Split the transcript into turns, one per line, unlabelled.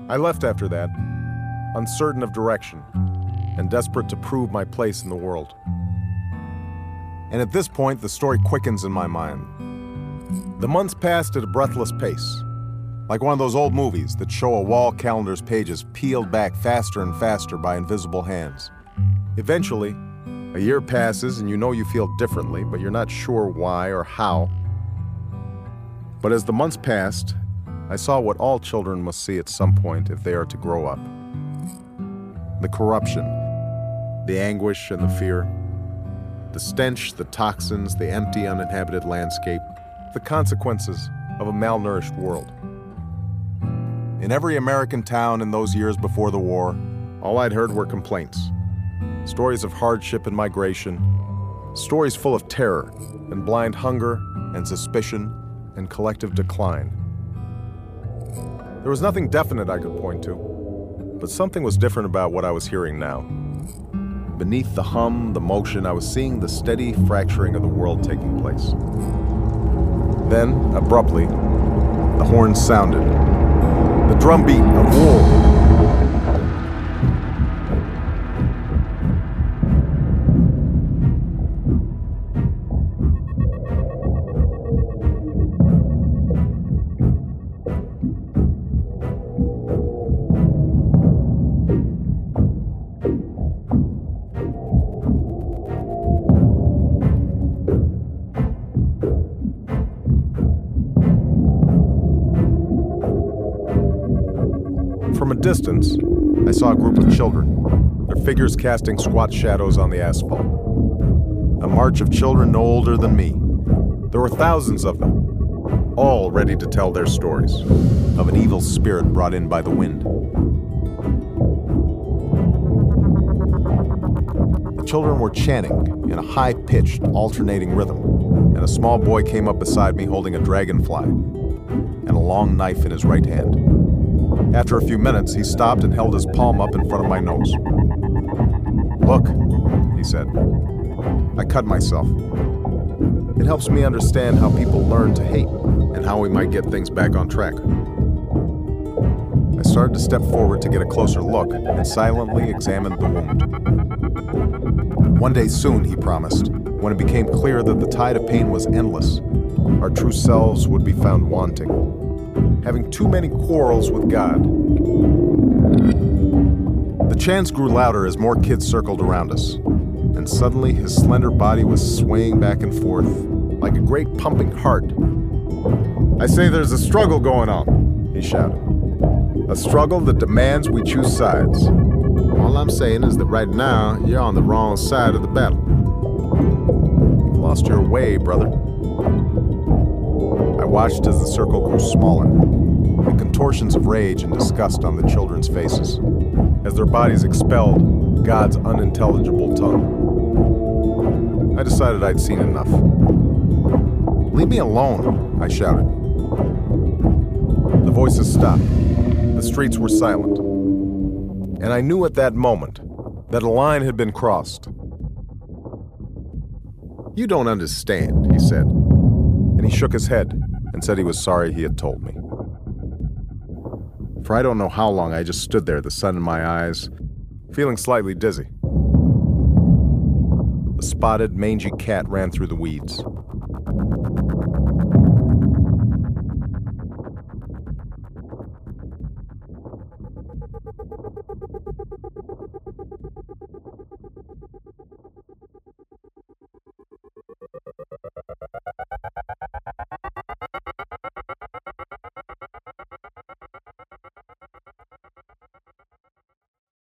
I left after that, uncertain of direction and desperate to prove my place in the world. And at this point, the story quickens in my mind. The months passed at a breathless pace, like one of those old movies that show a wall calendar's pages peeled back faster and faster by invisible hands. Eventually, a year passes and you know you feel differently, but you're not sure why or how. But as the months passed, I saw what all children must see at some point if they are to grow up. The corruption, the anguish and the fear, the stench, the toxins, the empty, uninhabited landscape, the consequences of a malnourished world. In every American town in those years before the war, all I'd heard were complaints. Stories of hardship and migration, stories full of terror and blind hunger and suspicion and collective decline. There was nothing definite I could point to, but something was different about what I was hearing now. Beneath the hum, the motion, I was seeing the steady fracturing of the world taking place. Then, abruptly, the horn sounded. The drumbeat of war. From a distance, I saw a group of children, their figures casting squat shadows on the asphalt. A march of children no older than me. There were thousands of them, all ready to tell their stories of an evil spirit brought in by the wind. The children were chanting in a high-pitched, alternating rhythm, and a small boy came up beside me holding a dragonfly and a long knife in his right hand. After a few minutes, he stopped and held his palm up in front of my nose. "Look," he said. I cut myself. It helps me understand how people learn to hate and how we might get things back on track. I started to step forward to get a closer look and silently examined the wound. One day soon, he promised, when it became clear that the tide of pain was endless, our true selves would be found wanting, having too many quarrels with God. The chants grew louder as more kids circled around us, and suddenly his slender body was swaying back and forth like a great pumping heart. "I say there's a struggle going on," he shouted. "A struggle that demands we choose sides. All I'm saying is that right now, you're on the wrong side of the battle. You've lost your way, brother." I watched as the circle grew smaller, the contortions of rage and disgust on the children's faces, as their bodies expelled God's unintelligible tongue. I decided I'd seen enough. "Leave me alone," I shouted. The voices stopped. The streets were silent. And I knew at that moment that a line had been crossed. "You don't understand," he said. And he shook his head and said he was sorry he had told me. For I don't know how long I just stood there, the sun in my eyes, feeling slightly dizzy. A spotted, mangy cat ran through the weeds.